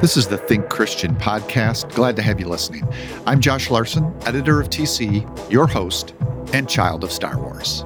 This is the Think Christian podcast. Glad to have you listening. I'm Josh Larson, editor of TC, your host, and child of Star Wars.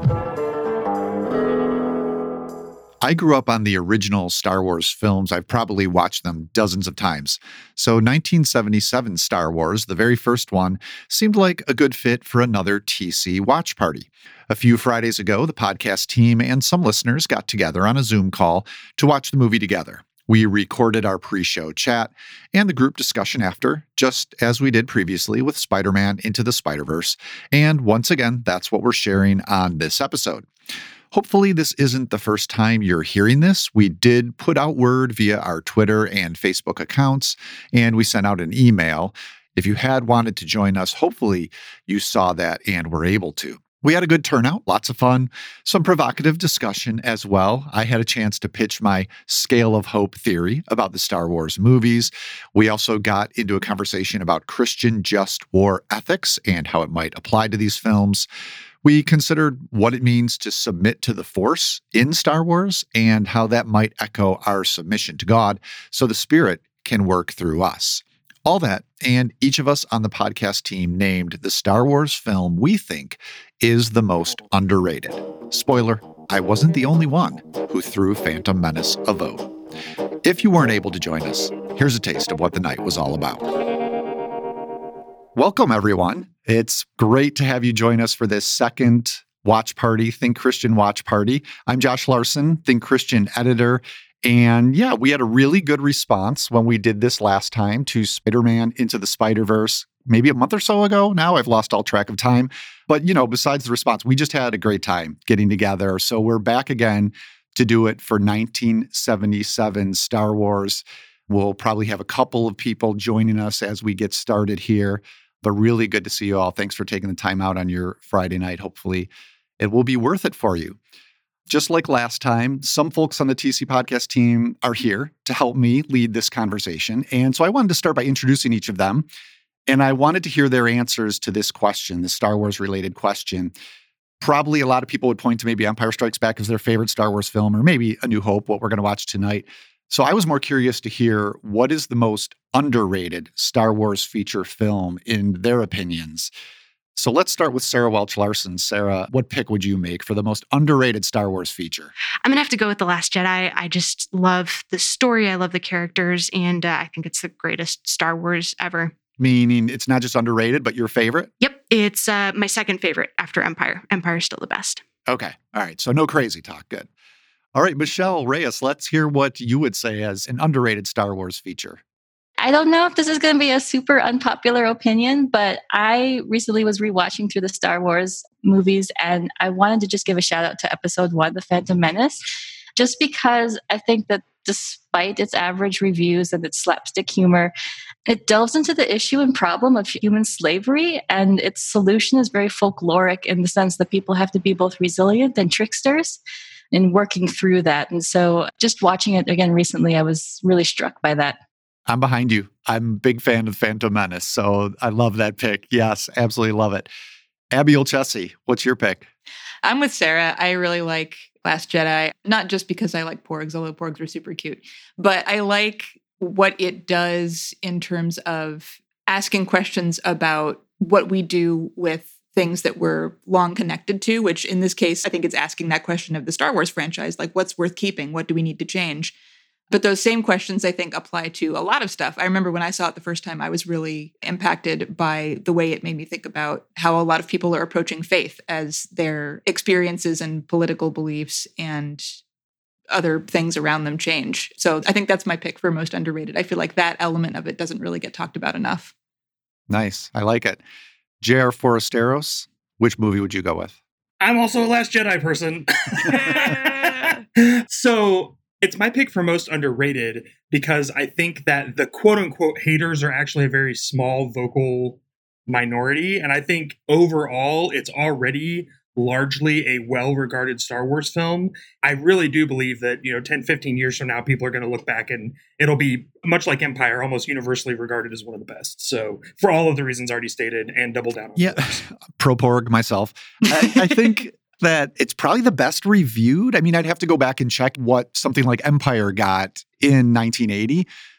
I grew up on the original Star Wars films. I've probably watched them dozens of times. So 1977 Star Wars, the very first one, seemed like a good fit for another TC watch party. A few Fridays ago, the podcast team and some listeners got together on a Zoom call to watch the movie together. We recorded our pre-show chat and the group discussion after, just as we did previously with Spider-Man Into the Spider-Verse. And once again, that's what we're sharing on this episode. Hopefully this isn't the first time you're hearing this. We did put out word via our Twitter and Facebook accounts, and we sent out an email. If you had wanted to join us, hopefully you saw that and were able to. We had a good turnout, lots of fun, some provocative discussion as well. I had a chance to pitch my scale of hope theory about the Star Wars movies. We also got into a conversation about Christian just war ethics and how it might apply to these films. We considered what it means to submit to the Force in Star Wars and how that might echo our submission to God so the Spirit can work through us. All that, and each of us on the podcast team named the Star Wars film we think is the most underrated. Spoiler, I wasn't the only one who threw Phantom Menace a vote. If you weren't able to join us, here's a taste of what the night was all about. Welcome, everyone. It's great to have you join us for this second watch party, Think Christian watch party. I'm Josh Larson, Think Christian editor. And yeah, we had a really good response when we did this last time to Spider-Man Into the Spider-Verse, maybe a month or so ago now. I've lost all track of time. But, besides the response, we just had a great time getting together. So we're back again to do it for 1977 Star Wars. We'll probably have a couple of people joining us as we get started here. But really good to see you all. Thanks for taking the time out on your Friday night. Hopefully it will be worth it for you. Just like last time, some folks on the TC podcast team are here to help me lead this conversation. And so I wanted to start by introducing each of them. And I wanted to hear their answers to this question, the Star Wars related question. Probably a lot of people would point to maybe Empire Strikes Back as their favorite Star Wars film, or maybe A New Hope, what we're going to watch tonight. So I was more curious to hear what is the most underrated Star Wars feature film in their opinions. So let's start with Sarah Welch Larson. Sarah, what pick would you make for the most underrated Star Wars feature? I'm going to have to go with The Last Jedi. I just love the story. I love the characters. And I think it's the greatest Star Wars ever. Meaning it's not just underrated, but your favorite? Yep. It's my second favorite after Empire. Empire's still the best. Okay. All right. So no crazy talk. Good. All right, Michelle Reyes, let's hear what you would say as an underrated Star Wars feature. I don't know if this is going to be a super unpopular opinion, but I recently was rewatching through the Star Wars movies, and I wanted to just give a shout out to Episode 1, The Phantom Menace, just because I think that despite its average reviews and its slapstick humor, it delves into the issue and problem of human slavery, and its solution is very folkloric in the sense that people have to be both resilient and tricksters in working through that. And so just watching it again recently, I was really struck by that. I'm behind you. I'm a big fan of Phantom Menace, so I love that pick. Yes, absolutely love it. Abby Olcese, what's your pick? I'm with Sarah. I really like Last Jedi, not just because I like porgs, although porgs are super cute, but I like what it does in terms of asking questions about what we do with things that we're long connected to, which in this case, I think it's asking that question of the Star Wars franchise, like what's worth keeping? What do we need to change? But those same questions, I think, apply to a lot of stuff. I remember when I saw it the first time, I was really impacted by the way it made me think about how a lot of people are approaching faith as their experiences and political beliefs and other things around them change. So I think that's my pick for most underrated. I feel like that element of it doesn't really get talked about enough. Nice. I like it. J.R. Forasteros, which movie would you go with? I'm also a Last Jedi person. So it's my pick for most underrated because I think that the quote-unquote haters are actually a very small vocal minority. And I think overall, it's already largely a well-regarded Star Wars film. I really do believe that, 10, 15 years from now, people are going to look back and it'll be, much like Empire, almost universally regarded as one of the best. So for all of the reasons already stated and double down on those. Pro-porg myself. I think that it's probably the best reviewed. I mean, I'd have to go back and check what something like Empire got in 1980.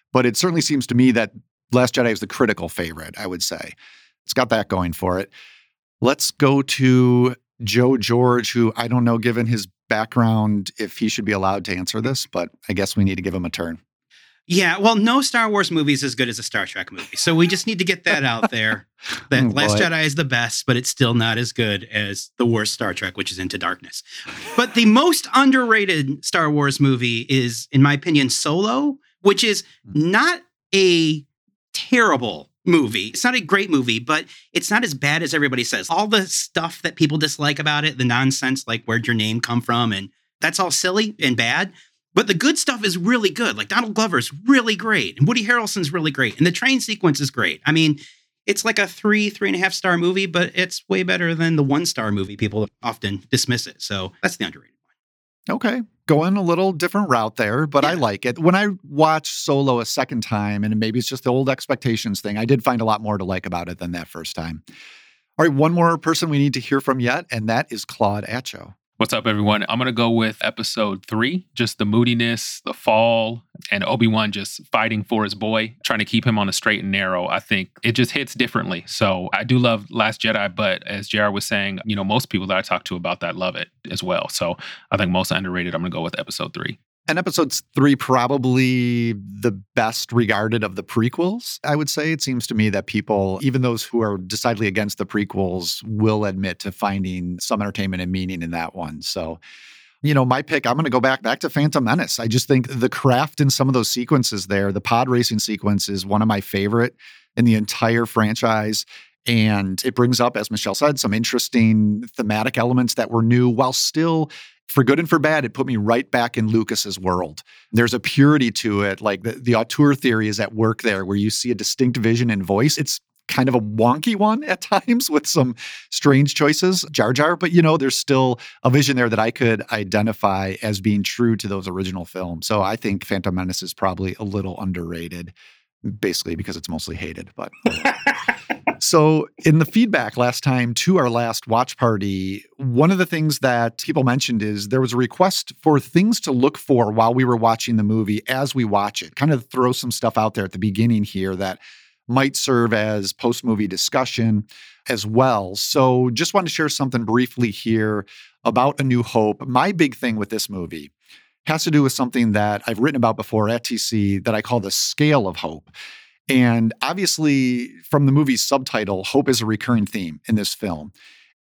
But it certainly seems to me that Last Jedi is the critical favorite, I would say. It's got that going for it. Let's go to Joe George, who I don't know, given his background, if he should be allowed to answer this, but I guess we need to give him a turn. Yeah, well, no Star Wars movie is as good as a Star Trek movie. So we just need to get that out there. That Last Jedi is the best, but it's still not as good as the worst Star Trek, which is Into Darkness. But the most underrated Star Wars movie is, in my opinion, Solo, which is not a terrible movie. It's not a great movie, but it's not as bad as everybody says. All the stuff that people dislike about it, the nonsense, like where'd your name come from, and that's all silly and bad. But the good stuff is really good. Like Donald Glover's really great. And Woody Harrelson's really great. And the train sequence is great. I mean, it's like a 3.5 star movie, but it's way better than the 1-star movie. People often dismiss it. So that's the underrated one. Okay. Going a little different route there, but yeah. I like it. When I watched Solo a second time, and maybe it's just the old expectations thing, I did find a lot more to like about it than that first time. All right, one more person we need to hear from yet, and that is Claude Atcho. What's up, everyone? I'm going to go with episode 3, just the moodiness, the fall, and Obi-Wan just fighting for his boy, trying to keep him on a straight and narrow. I think it just hits differently. So I do love Last Jedi, but as JR was saying, most people that I talk to about that love it as well. So I think most underrated, I'm going to go with episode 3. And episode 3, probably the best regarded of the prequels, I would say. It seems to me that people, even those who are decidedly against the prequels, will admit to finding some entertainment and meaning in that one. So, my pick, I'm going to go back to Phantom Menace. I just think the craft in some of those sequences there, the pod racing sequence is one of my favorite in the entire franchise. And it brings up, as Michelle said, some interesting thematic elements that were new while still, for good and for bad, it put me right back in Lucas's world. There's a purity to it, like the auteur theory is at work there, where you see a distinct vision and voice. It's kind of a wonky one at times with some strange choices, Jar Jar, but there's still a vision there that I could identify as being true to those original films. So I think Phantom Menace is probably a little underrated, basically because it's mostly hated, but... So in the feedback last time to our last watch party, one of the things that people mentioned is there was a request for things to look for while we were watching the movie as we watch it. Kind of throw some stuff out there at the beginning here that might serve as post-movie discussion as well. So just want to share something briefly here about A New Hope. My big thing with this movie has to do with something that I've written about before at TC that I call the scale of hope. And obviously, from the movie's subtitle, hope is a recurring theme in this film.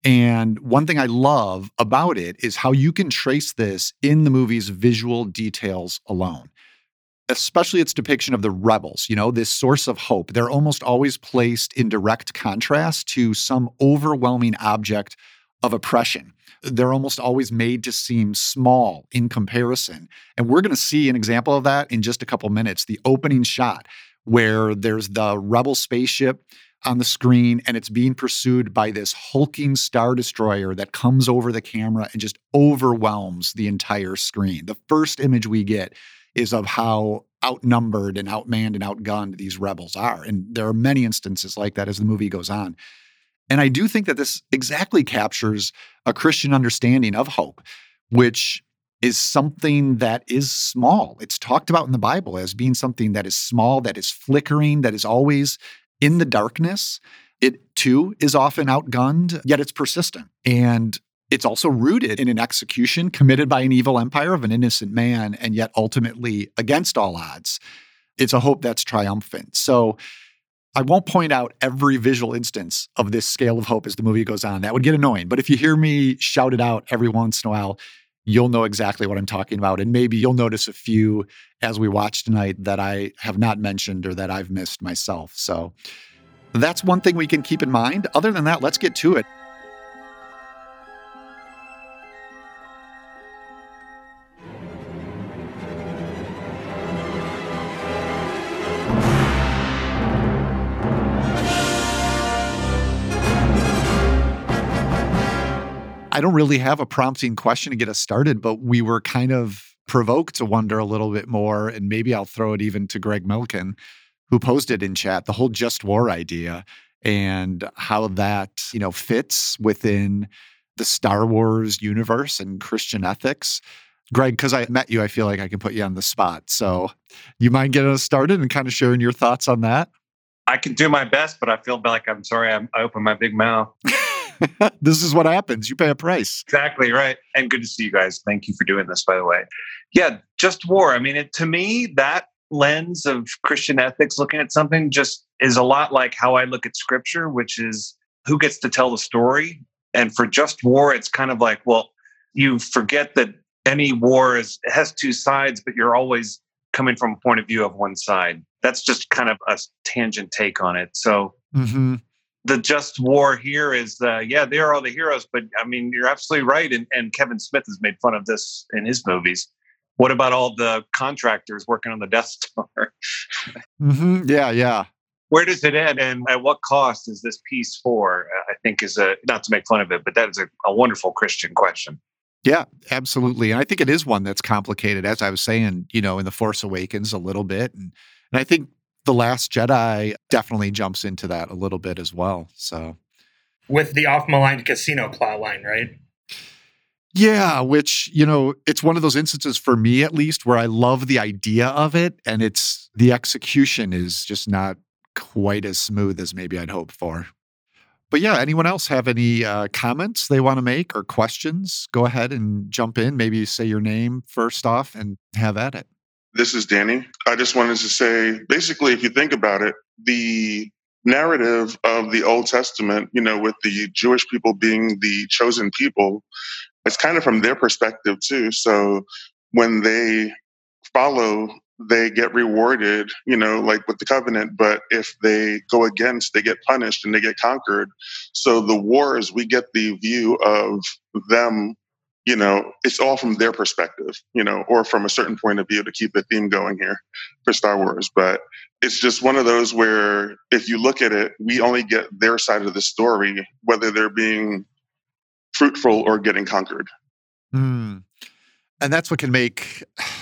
And one thing I love about it is how you can trace this in the movie's visual details alone, especially its depiction of the rebels, this source of hope. They're almost always placed in direct contrast to some overwhelming object of oppression. They're almost always made to seem small in comparison. And we're going to see an example of that in just a couple minutes, the opening shot, where there's the rebel spaceship on the screen and it's being pursued by this hulking Star Destroyer that comes over the camera and just overwhelms the entire screen. The first image we get is of how outnumbered and outmanned and outgunned these rebels are. And there are many instances like that as the movie goes on. And I do think that this exactly captures a Christian understanding of hope, which is something that is small. It's talked about in the Bible as being something that is small, that is flickering, that is always in the darkness. It, too, is often outgunned, yet it's persistent. And it's also rooted in an execution committed by an evil empire of an innocent man, and yet ultimately against all odds. It's a hope that's triumphant. So I won't point out every visual instance of this scale of hope as the movie goes on. That would get annoying. But if you hear me shout it out every once in a while, you'll know exactly what I'm talking about. And maybe you'll notice a few as we watch tonight that I have not mentioned or that I've missed myself. So that's one thing we can keep in mind. Other than that, let's get to it. I don't really have a prompting question to get us started, but we were kind of provoked to wonder a little bit more, and maybe I'll throw it even to Greg Milken, who posted in chat the whole just war idea and how that, fits within the Star Wars universe and Christian ethics. Greg, because I met you, I feel like I can put you on the spot. So you mind getting us started and kind of sharing your thoughts on that? I can do my best, but I feel like I'm sorry I opened my big mouth. This is what happens. You pay a price. Exactly right. And good to see you guys. Thank you for doing this, by the way. Yeah, Just War. I mean, to me, that lens of Christian ethics, looking at something, just is a lot like how I look at scripture, which is who gets to tell the story. And for Just War, it's kind of like, well, you forget that any war has two sides, but you're always coming from a point of view of one side. That's just kind of a tangent take on it. So the Just War here is, they are all the heroes, but I mean, you're absolutely right. And Kevin Smith has made fun of this in his movies. What about all the contractors working on the Death Star? Yeah. Where does it end, and at what cost is this piece for? I think is not to make fun of it, but that is a wonderful Christian question. Yeah, absolutely. And I think it is one that's complicated, as I was saying, in The Force Awakens a little bit. And I think The Last Jedi definitely jumps into that a little bit as well. So, with the off-maligned casino plotline, right? Yeah, which, it's one of those instances for me, at least, where I love the idea of it. And the execution is just not quite as smooth as maybe I'd hoped for. But yeah, anyone else have any comments they want to make or questions? Go ahead and jump in. Maybe say your name first off and have at it. This is Danny. I just wanted to say, basically, if you think about it, the narrative of the Old Testament, with the Jewish people being the chosen people, it's kind of from their perspective too. So when they follow, they get rewarded, like with the covenant. But if they go against, they get punished and they get conquered. So the wars, we get the view of them, it's all from their perspective, or from a certain point of view, to keep the theme going here for Star Wars. But it's just one of those where if you look at it, we only get their side of the story, whether they're being fruitful or getting conquered. And that's what can make,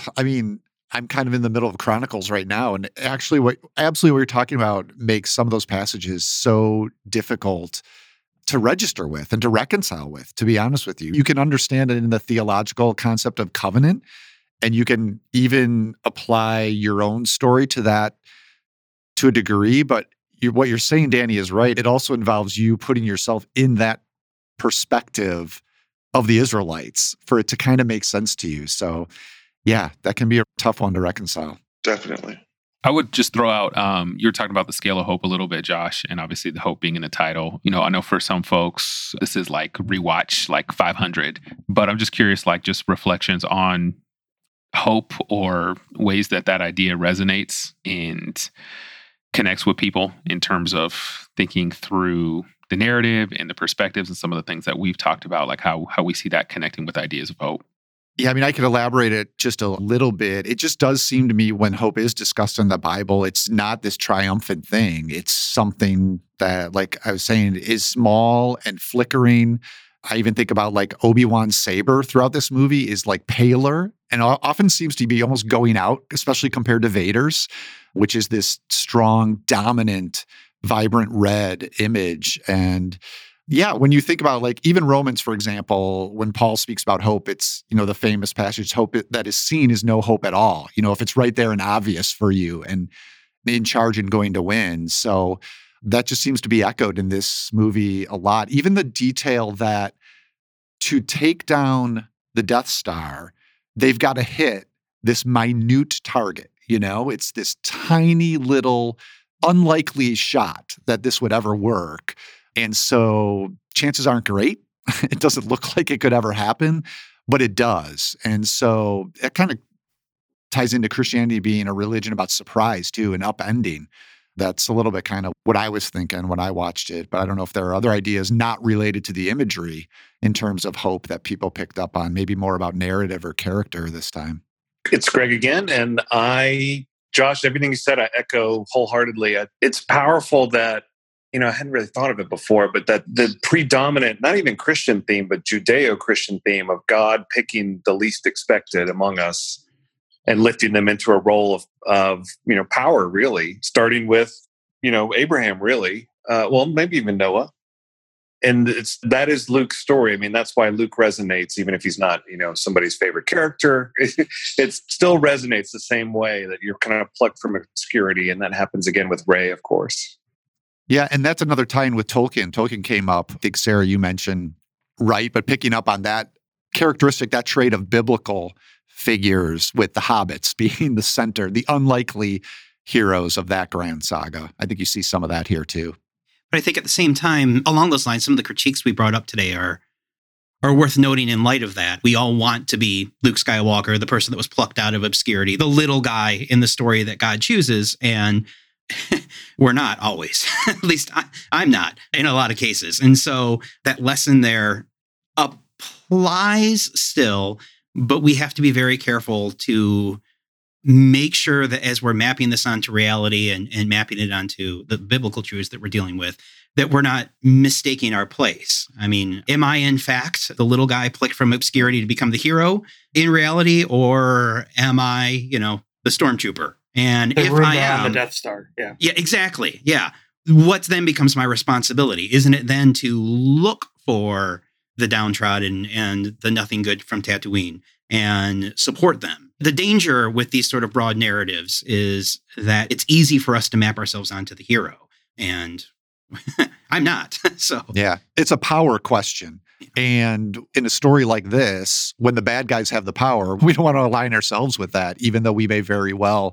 I'm kind of in the middle of Chronicles right now. And actually what you're talking about makes some of those passages so difficult to register with and to reconcile with, to be honest with you. You can understand it in the theological concept of covenant, and you can even apply your own story to that to a degree. But what you're saying, Danny, is right. It also involves you putting yourself in that perspective of the Israelites for it to kind of make sense to you. So yeah, that can be a tough one to reconcile. Definitely. I would just throw out, you were talking about the scale of hope a little bit, Josh, and obviously the hope being in the title. I know for some folks, this is like rewatch like 500, but I'm just curious, like just reflections on hope or ways that idea resonates and connects with people in terms of thinking through the narrative and the perspectives and some of the things that we've talked about, like how we see that connecting with ideas of hope. Yeah, I could elaborate it just a little bit. It just does seem to me when hope is discussed in the Bible, it's not this triumphant thing. It's something that, like I was saying, is small and flickering. I even think about like Obi-Wan's saber throughout this movie is like paler and often seems to be almost going out, especially compared to Vader's, which is this strong, dominant, vibrant red image. And yeah, when you think about like even Romans, for example, when Paul speaks about hope, it's, the famous passage, hope that is seen is no hope at all. If it's right there and obvious for you and in charge and going to win. So that just seems to be echoed in this movie a lot. Even the detail that to take down the Death Star, they've got to hit this minute target. It's this tiny little unlikely shot that this would ever work. And so chances aren't great. It doesn't look like it could ever happen, but it does. And so it kind of ties into Christianity being a religion about surprise too, and upending. That's a little bit kind of what I was thinking when I watched it. But I don't know if there are other ideas not related to the imagery in terms of hope that people picked up on, maybe more about narrative or character this time. It's Greg again. And Josh, everything you said, I echo wholeheartedly. It's powerful that, I hadn't really thought of it before, but that the predominant, not even Christian theme, but Judeo-Christian theme of God picking the least expected among us and lifting them into a role of power, really, starting with, Abraham, really, maybe even Noah. And that is Luke's story. I mean, that's why Luke resonates, even if he's not, somebody's favorite character. It still resonates the same way that you're kind of plucked from obscurity. And that happens again with Rey, of course. Yeah, and that's another tie-in with Tolkien. Tolkien came up, I think, Sarah, you mentioned, right, but picking up on that characteristic, that trait of biblical figures with the hobbits being the center, the unlikely heroes of that grand saga. I think you see some of that here too. But I think at the same time, along those lines, some of the critiques we brought up today are worth noting in light of that. We all want to be Luke Skywalker, the person that was plucked out of obscurity, the little guy in the story that God chooses, and we're not always. At least I'm not in a lot of cases. And so that lesson there applies still, but we have to be very careful to make sure that as we're mapping this onto reality and mapping it onto the biblical truths that we're dealing with, that we're not mistaking our place. I mean, am I in fact the little guy plucked from obscurity to become the hero in reality, or am I, the stormtrooper? And if I am the Death Star, yeah, exactly, yeah. What then becomes my responsibility? Isn't it then to look for the downtrodden and the nothing good from Tatooine and support them? The danger with these sort of broad narratives is that it's easy for us to map ourselves onto the hero, and I'm not. So yeah, it's a power question. And in a story like this, when the bad guys have the power, we don't want to align ourselves with that, even though we may very well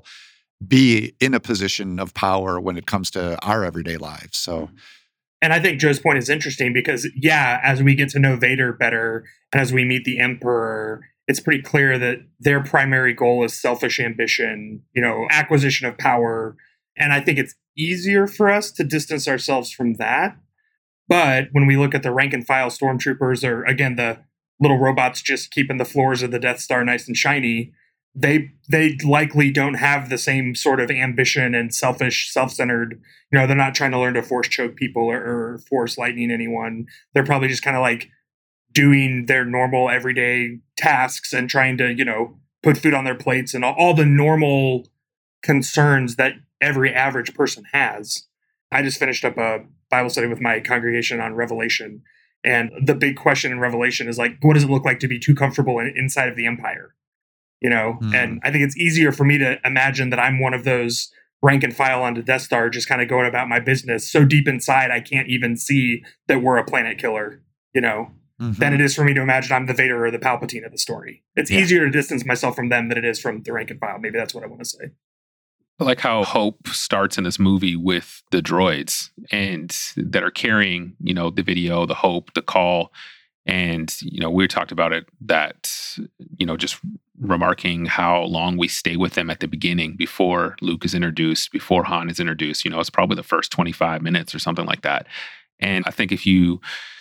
be in a position of power when it comes to our everyday lives. So, and I think Joe's point is interesting because, yeah, as we get to know Vader better and as we meet the Emperor, it's pretty clear that their primary goal is selfish ambition, acquisition of power. And I think it's easier for us to distance ourselves from that. But when we look at the rank and file stormtroopers, or again, the little robots just keeping the floors of the Death Star nice and shiny, they likely don't have the same sort of ambition and selfish, self-centered, they're not trying to learn to force choke people or force lightning anyone. They're probably just kind of like doing their normal everyday tasks and trying to, put food on their plates and all the normal concerns that every average person has. I just finished up a Bible study with my congregation on Revelation. And the big question in Revelation is like, what does it look like to be too comfortable inside of the Empire? And I think it's easier for me to imagine that I'm one of those rank and file on the Death Star, just kind of going about my business so deep inside I can't even see that we're a planet killer, than it is for me to imagine I'm the Vader or the Palpatine of the story. It's easier to distance myself from them than it is from the rank and file. Maybe that's what I want to say. I like how Hope starts in this movie with the droids and that are carrying, the video, the Hope, the call. And, we talked about it that, just remarking how long we stay with them at the beginning before Luke is introduced, before Han is introduced. It's probably the first 25 minutes or something like that. And I think if you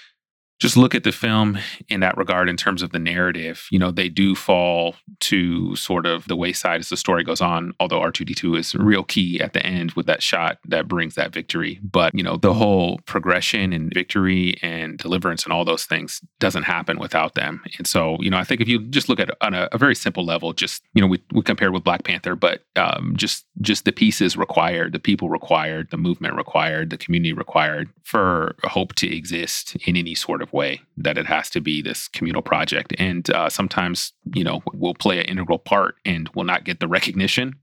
just look at the film in that regard in terms of the narrative, they do fall to sort of the wayside as the story goes on, although R2-D2 is real key at the end with that shot that brings that victory. But, the whole progression and victory and deliverance and all those things doesn't happen without them. And so, I think if you just look at it on a very simple level, just, we compared with Black Panther, but just the pieces required, the people required, the movement required, the community required for Hope to exist in any sort of way, that it has to be this communal project. And sometimes, we'll play an integral part and will not get the recognition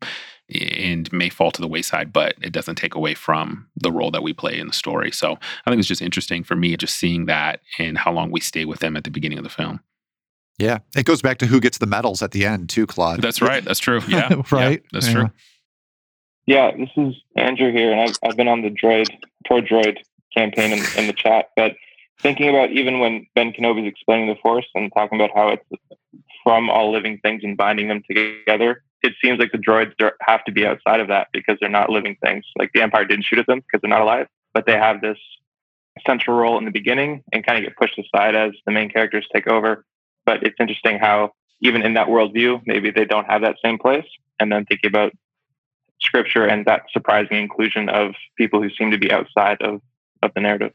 and may fall to the wayside, but it doesn't take away from the role that we play in the story. So I think it's just interesting for me, just seeing that and how long we stay with them at the beginning of the film. Yeah. It goes back to who gets the medals at the end too, Claude. That's right. That's true. Yeah. Right. Yeah, that's true. Yeah, this is Andrew here, and I've been on the pro-droid campaign in the chat, but thinking about even when Ben Kenobi is explaining the Force and talking about how it's from all living things and binding them together, it seems like the droids have to be outside of that because they're not living things. Like the Empire didn't shoot at them because they're not alive, but they have this central role in the beginning and kind of get pushed aside as the main characters take over. But it's interesting how even in that worldview, maybe they don't have that same place. And then thinking about scripture and that surprising inclusion of people who seem to be outside of the narrative.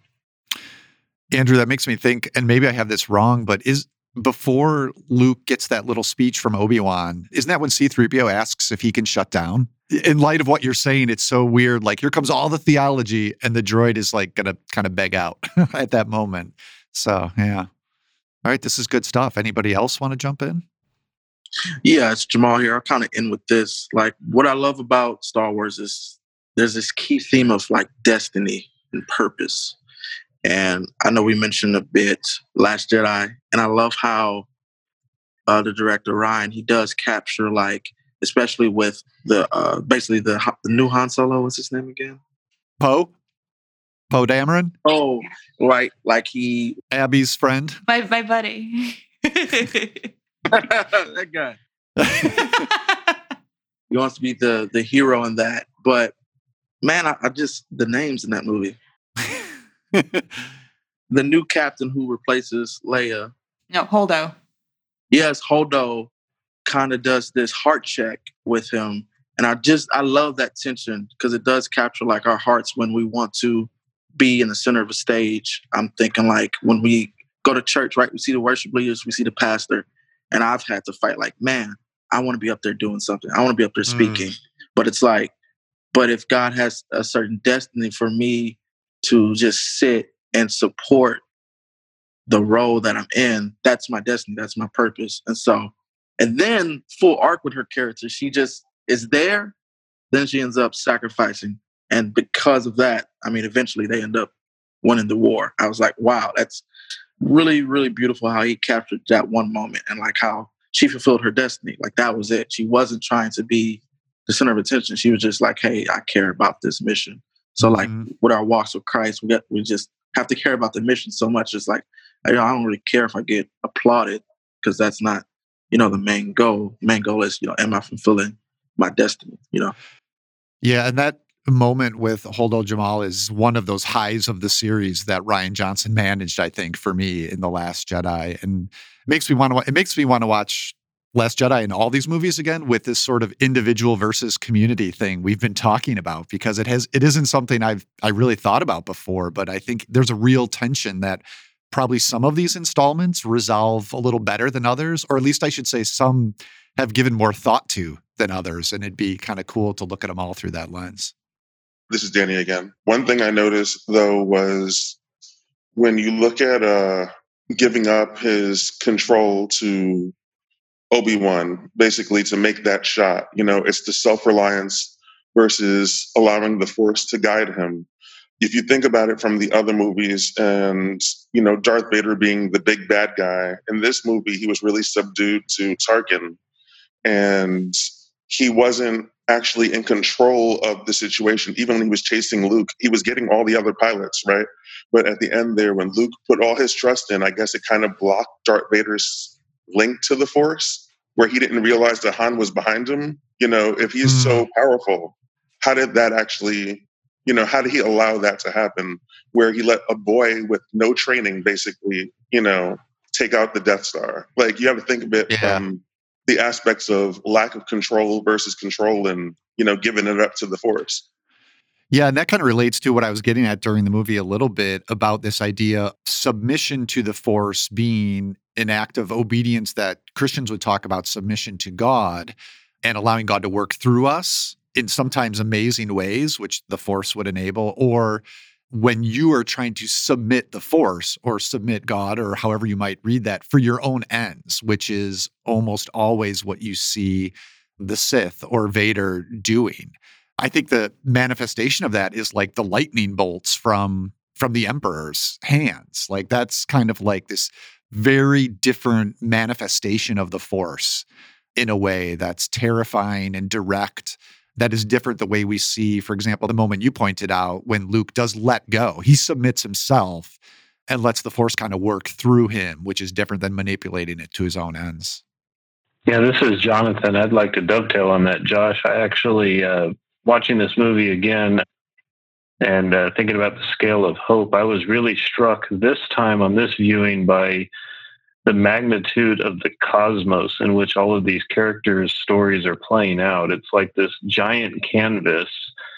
Andrew, that makes me think, and maybe I have this wrong, but before Luke gets that little speech from Obi-Wan, isn't that when C-3PO asks if he can shut down? in light of what you're saying, it's so weird. Like, here comes all the theology, and the droid is like going to kind of beg out at that moment. So, yeah. All right, this is good stuff. Anybody else want to jump in? Yeah, it's Jamal here. I'll kind of end with this. Like, what I love about Star Wars is there's this key theme of like destiny and purpose. And I know we mentioned a bit Last Jedi, and I love how the director Ryan, he does capture, like, especially with the basically the new Han Solo. What's his name again? Poe Dameron. Oh, right, like Abby's friend, my buddy. That guy. He wants to be the hero in that, but man, I just the names in that movie. The new captain who replaces Leia. No, Holdo. Yes, Holdo kind of does this heart check with him. And I love that tension because it does capture like our hearts when we want to be in the center of a stage. I'm thinking like when we go to church, right? We see the worship leaders, we see the pastor. And I've had to fight like, man, I want to be up there doing something. I want to be up there speaking. But it's like, but if God has a certain destiny for me to just sit and support the role that I'm in, that's my destiny. That's my purpose. And then full arc with her character. She just is there. Then she ends up sacrificing. And because of that, I mean, eventually they end up winning the war. I was like, wow, that's really, really beautiful how he captured that one moment and like how she fulfilled her destiny. Like that was it. She wasn't trying to be the center of attention. She was just like, hey, I care about this mission. So like with our walks with Christ, we just have to care about the mission so much. It's like, I don't really care if I get applauded because that's not, the main goal. Main goal is, am I fulfilling my destiny, Yeah, and that moment with Holdo Jamal is one of those highs of the series that Rian Johnson managed, I think, for me in The Last Jedi. And it makes me want to watch Last Jedi and all these movies again with this sort of individual versus community thing we've been talking about, because it isn't something I really thought about before, but I think there's a real tension that probably some of these installments resolve a little better than others, or at least I should say some have given more thought to than others. And it'd be kind of cool to look at them all through that lens. This is Danny again. One thing I noticed, though, was when you look at giving up his control to Obi-Wan, basically to make that shot, it's the self-reliance versus allowing the Force to guide him. If you think about it from the other movies and, Darth Vader being the big bad guy, in this movie, he was really subdued to Tarkin. And he wasn't actually in control of the situation. Even when he was chasing Luke, he was getting all the other pilots, right? But at the end there, when Luke put all his trust in, I guess it kind of blocked Darth Vader's link to the Force, where he didn't realize that Han was behind him. If he's so powerful, how did that actually, how did he allow that to happen? Where he let a boy with no training basically, take out the Death Star. Like, you have to think of it from the aspects of lack of control versus control and, giving it up to the Force. Yeah, and that kind of relates to what I was getting at during the movie a little bit about this idea, submission to the Force being an act of obedience that Christians would talk about submission to God and allowing God to work through us in sometimes amazing ways, which the Force would enable, or when you are trying to submit the Force or submit God, or however you might read that, for your own ends, which is almost always what you see the Sith or Vader doing. I think the manifestation of that is like the lightning bolts from the Emperor's hands. Like, that's kind of like this very different manifestation of the Force in a way that's terrifying and direct. That is different the way we see, for example, the moment you pointed out when Luke does let go. He submits himself and lets the Force kind of work through him, which is different than manipulating it to his own ends. Yeah, this is Jonathan. I'd like to dovetail on that, Josh. I actually, watching this movie again and thinking about the scale of hope, I was really struck this time on this viewing by the magnitude of the cosmos in which all of these characters' stories are playing out. It's like this giant canvas,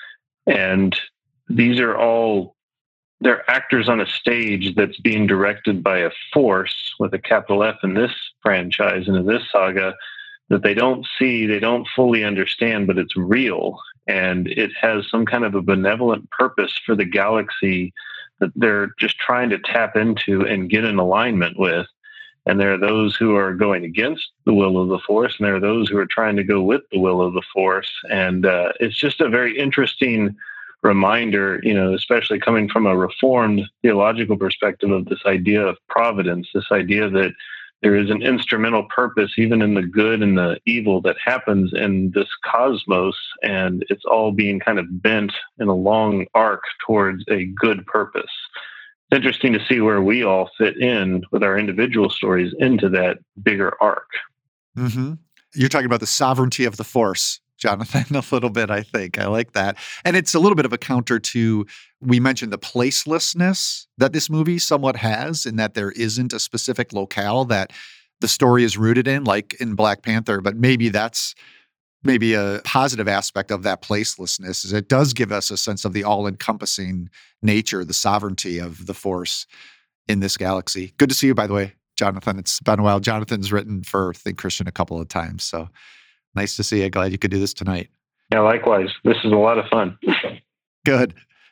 and these are all, they're actors on a stage that's being directed by a force with a capital F in this franchise and in this saga that they don't see, they don't fully understand, but it's real. And it has some kind of a benevolent purpose for the galaxy that they're just trying to tap into and get in alignment with. And there are those who are going against the will of the Force, and there are those who are trying to go with the will of the Force. And it's just a very interesting reminder, especially coming from a Reformed theological perspective, of this idea of providence, this idea that there is an instrumental purpose even in the good and the evil that happens in this cosmos, and it's all being kind of bent in a long arc towards a good purpose. It's interesting to see where we all fit in with our individual stories into that bigger arc. Mm-hmm. You're talking about the sovereignty of the Force, Jonathan, a little bit, I think. I like that. And it's a little bit of a counter to, we mentioned the placelessness that this movie somewhat has, in that there isn't a specific locale that the story is rooted in, like in Black Panther. But maybe that's maybe a positive aspect of that placelessness, is it does give us a sense of the all-encompassing nature, the sovereignty of the Force in this galaxy. Good to see you, by the way, Jonathan. It's been a while. Jonathan's written for Think Christian a couple of times, so nice to see you. Glad you could do this tonight. Yeah, likewise. This is a lot of fun. Good.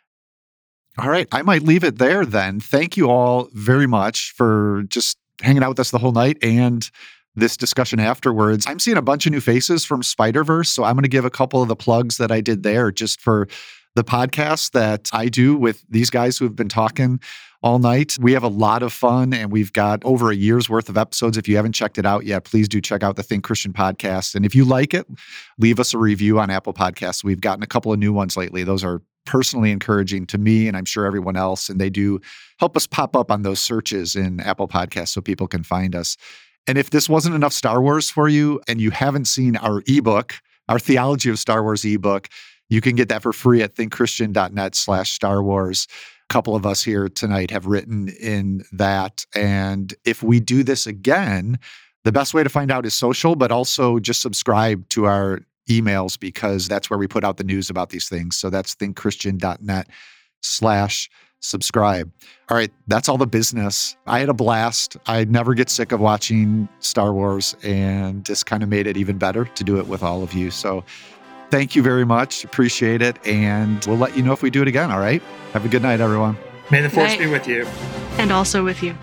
All right. I might leave it there then. Thank you all very much for just hanging out with us the whole night and this discussion afterwards. I'm seeing a bunch of new faces from Spider-Verse, so I'm going to give a couple of the plugs that I did there just for the podcast that I do with these guys who have been talking all night. We have a lot of fun, and we've got over a year's worth of episodes. If you haven't checked it out yet, please do check out the Think Christian podcast. And if you like it, leave us a review on Apple Podcasts. We've gotten a couple of new ones lately. Those are personally encouraging to me, and I'm sure everyone else, and they do help us pop up on those searches in Apple Podcasts so people can find us. And if this wasn't enough Star Wars for you and you haven't seen our ebook, our Theology of Star Wars ebook, you can get that for free at thinkchristian.net/Star Wars. A couple of us here tonight have written in that. And if we do this again, the best way to find out is social, but also just subscribe to our emails, because that's where we put out the news about these things. So that's thinkchristian.net/subscribe. All right, that's all the business. I had a blast. I never get sick of watching Star Wars, and this kind of made it even better to do it with all of you. So thank you very much. Appreciate it. And we'll let you know if we do it again, all right? Have a good night, everyone. May the Force be with you. And also with you.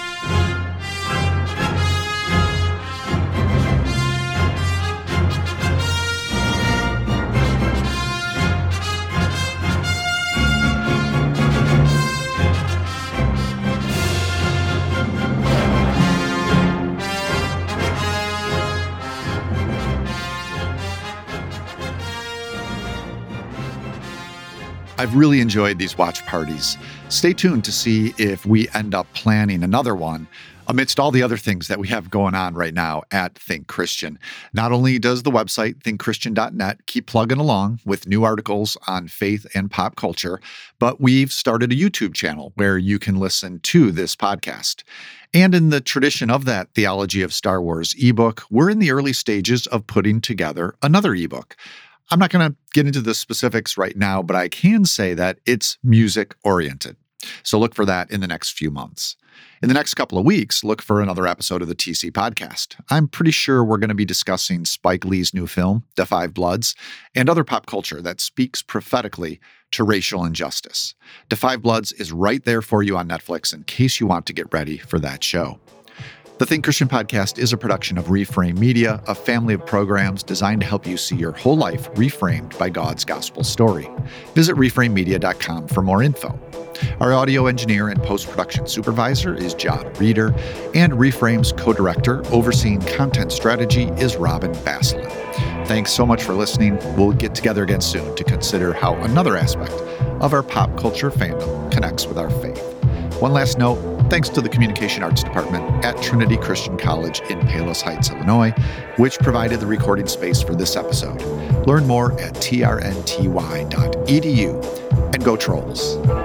I've really enjoyed these watch parties. Stay tuned to see if we end up planning another one amidst all the other things that we have going on right now at Think Christian. Not only does the website, thinkchristian.net, keep plugging along with new articles on faith and pop culture, but we've started a YouTube channel where you can listen to this podcast. And in the tradition of that Theology of Star Wars ebook, we're in the early stages of putting together another ebook. I'm not going to get into the specifics right now, but I can say that it's music-oriented. So look for that in the next few months. In the next couple of weeks, look for another episode of the TC podcast. I'm pretty sure we're going to be discussing Spike Lee's new film, Da 5 Bloods, and other pop culture that speaks prophetically to racial injustice. Da 5 Bloods is right there for you on Netflix in case you want to get ready for that show. The Think Christian podcast is a production of Reframe Media, a family of programs designed to help you see your whole life reframed by God's gospel story. Visit reframemedia.com for more info. Our audio engineer and post-production supervisor is John Reeder, and Reframe's co-director overseeing content strategy is Robin Baslin. Thanks so much for listening. We'll get together again soon to consider how another aspect of our pop culture fandom connects with our faith. One last note, thanks to the Communication Arts Department at Trinity Christian College in Palos Heights, Illinois, which provided the recording space for this episode. Learn more at trnty.edu, and go Trolls.